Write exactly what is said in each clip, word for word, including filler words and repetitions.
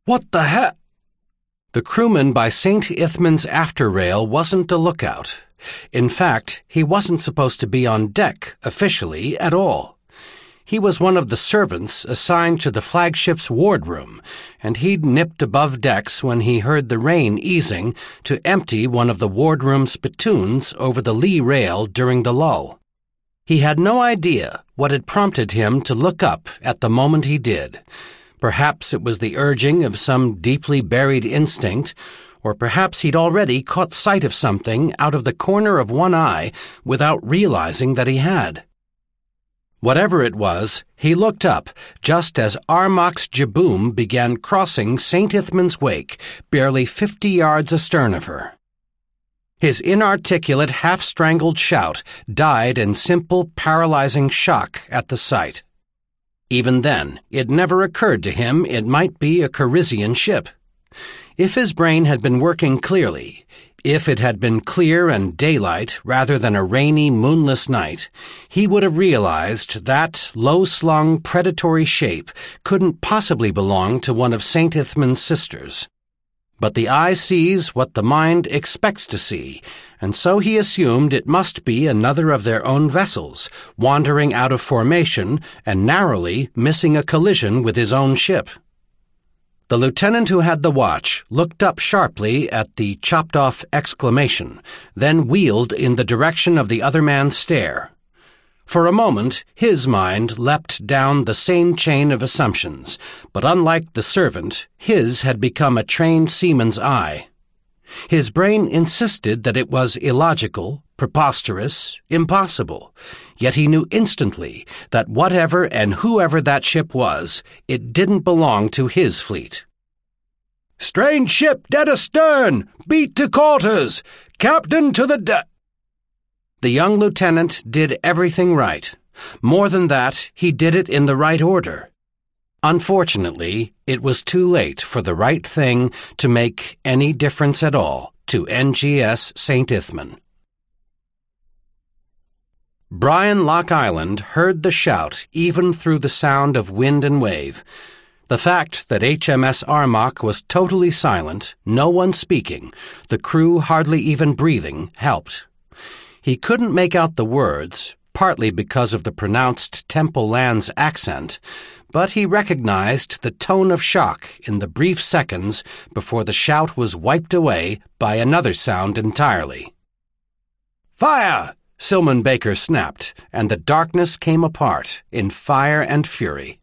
What the heck? The crewman by Saint Ithman's after rail wasn't a lookout. In fact, he wasn't supposed to be on deck, officially, at all. He was one of the servants assigned to the flagship's wardroom, and he'd nipped above decks when he heard the rain easing to empty one of the wardroom spittoons over the lee rail during the lull. He had no idea what had prompted him to look up at the moment he did. Perhaps it was the urging of some deeply buried instinct, or perhaps he'd already caught sight of something out of the corner of one eye without realizing that he had. Whatever it was, he looked up just as Armag's jibboom began crossing Saint Ithman's wake, barely fifty yards astern of her. His inarticulate, half-strangled shout died in simple, paralyzing shock at the sight. Even then, it never occurred to him it might be a Carizian ship. If his brain had been working clearly, if it had been clear and daylight rather than a rainy, moonless night, he would have realized that low-slung, predatory shape couldn't possibly belong to one of Saint Ithman's sisters. But the eye sees what the mind expects to see, and so he assumed it must be another of their own vessels, wandering out of formation and narrowly missing a collision with his own ship. The lieutenant who had the watch looked up sharply at the chopped-off exclamation, then wheeled in the direction of the other man's stare. For a moment, his mind leapt down the same chain of assumptions, but unlike the servant, his had become a trained seaman's eye. His brain insisted that it was illogical, preposterous, impossible, yet he knew instantly that whatever and whoever that ship was, it didn't belong to his fleet. "Strange ship dead astern! Beat to quarters! Captain to the de—" The young lieutenant did everything right. More than that, he did it in the right order. Unfortunately, it was too late for the right thing to make any difference at all to N G S Saint Ithman. Brian Lock Island heard the shout even through the sound of wind and wave. The fact that H M S Armagh was totally silent, no one speaking, the crew hardly even breathing, helped. He couldn't make out the words, partly because of the pronounced Temple Land's accent, but he recognized the tone of shock in the brief seconds before the shout was wiped away by another sound entirely. "Fire!" Silman Baker snapped, and the darkness came apart in fire and fury.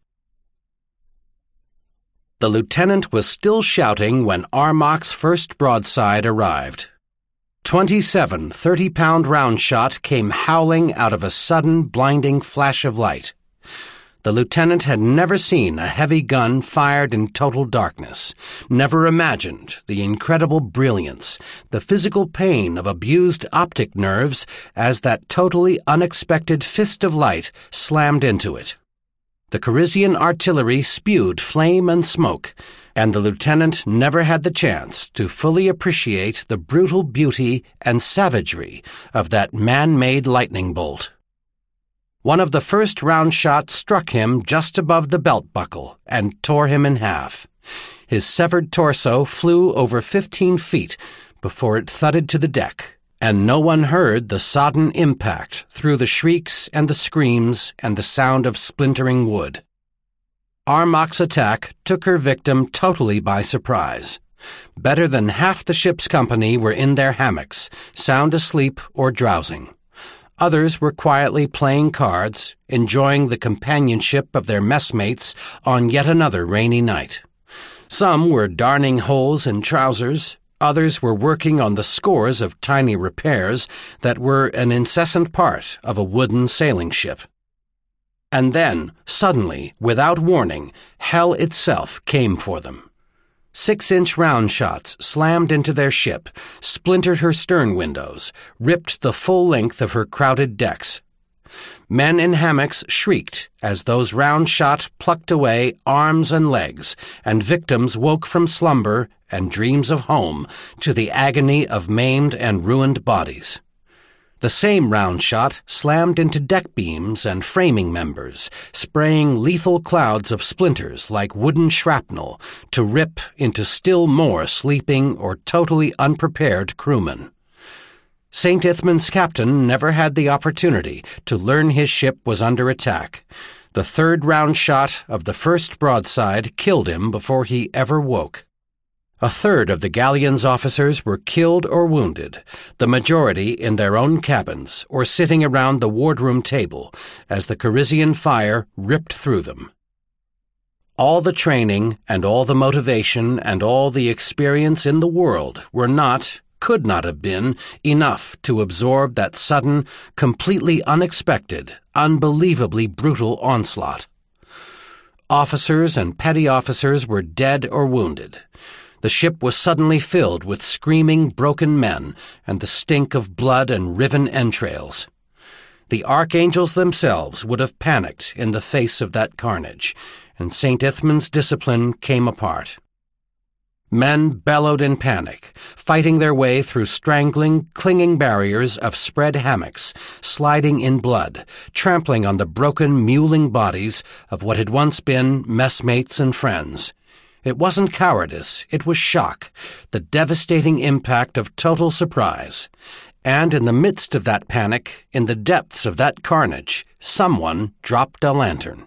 The lieutenant was still shouting when Armag's first broadside arrived. Twenty-seven thirty-pound round shot came howling out of a sudden, blinding flash of light. The lieutenant had never seen a heavy gun fired in total darkness, never imagined the incredible brilliance, the physical pain of abused optic nerves as that totally unexpected fist of light slammed into it. The Carizian artillery spewed flame and smoke, and the lieutenant never had the chance to fully appreciate the brutal beauty and savagery of that man-made lightning bolt. One of the first round shots struck him just above the belt buckle and tore him in half. His severed torso flew over fifteen feet before it thudded to the deck, and no one heard the sodden impact through the shrieks and the screams and the sound of splintering wood. Armag's attack took her victim totally by surprise. Better than half the ship's company were in their hammocks, sound asleep or drowsing. Others were quietly playing cards, enjoying the companionship of their messmates on yet another rainy night. Some were darning holes in trousers. Others were working on the scores of tiny repairs that were an incessant part of a wooden sailing ship. And then, suddenly, without warning, hell itself came for them. Six-inch round shots slammed into their ship, splintered her stern windows, ripped the full length of her crowded decks. Men in hammocks shrieked as those round shot plucked away arms and legs, and victims woke from slumber and dreams of home to the agony of maimed and ruined bodies. The same round shot slammed into deck beams and framing members, spraying lethal clouds of splinters like wooden shrapnel to rip into still more sleeping or totally unprepared crewmen. Saint Ithman's captain never had the opportunity to learn his ship was under attack. The third round shot of the first broadside killed him before he ever woke. A third of the galleon's officers were killed or wounded, the majority in their own cabins or sitting around the wardroom table as the Corisian fire ripped through them. All the training and all the motivation and all the experience in the world were not, could not have been, enough to absorb that sudden, completely unexpected, unbelievably brutal onslaught. Officers and petty officers were dead or wounded. The ship was suddenly filled with screaming, broken men and the stink of blood and riven entrails. The archangels themselves would have panicked in the face of that carnage, and Saint Ithman's discipline came apart. Men bellowed in panic, fighting their way through strangling, clinging barriers of spread hammocks, sliding in blood, trampling on the broken, mewling bodies of what had once been messmates and friends. It wasn't cowardice, it was shock, the devastating impact of total surprise. And in the midst of that panic, in the depths of that carnage, someone dropped a lantern.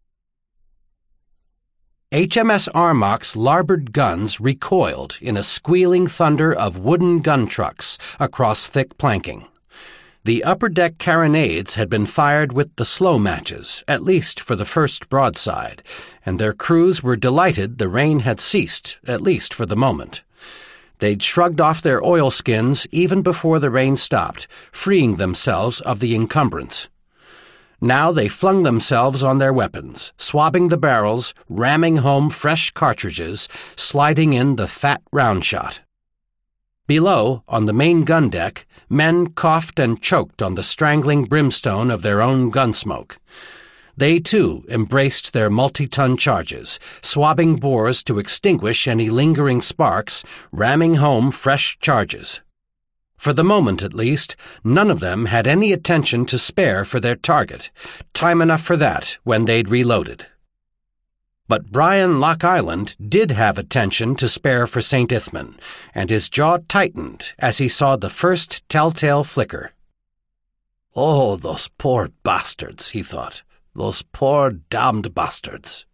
H M S Armag's larboard guns recoiled in a squealing thunder of wooden gun trucks across thick planking. The upper-deck carronades had been fired with the slow matches, at least for the first broadside, and their crews were delighted the rain had ceased, at least for the moment. They'd shrugged off their oilskins even before the rain stopped, freeing themselves of the encumbrance. Now they flung themselves on their weapons, swabbing the barrels, ramming home fresh cartridges, sliding in the fat round shot. Below, on the main gun deck, men coughed and choked on the strangling brimstone of their own gun smoke. They, too, embraced their multi-ton charges, swabbing bores to extinguish any lingering sparks, ramming home fresh charges. For the moment, at least, none of them had any attention to spare for their target, time enough for that when they'd reloaded. But Brian Lock Island did have attention to spare for Saint Ithman, and his jaw tightened as he saw the first telltale flicker. "Oh, those poor bastards," he thought. "Those poor damned bastards."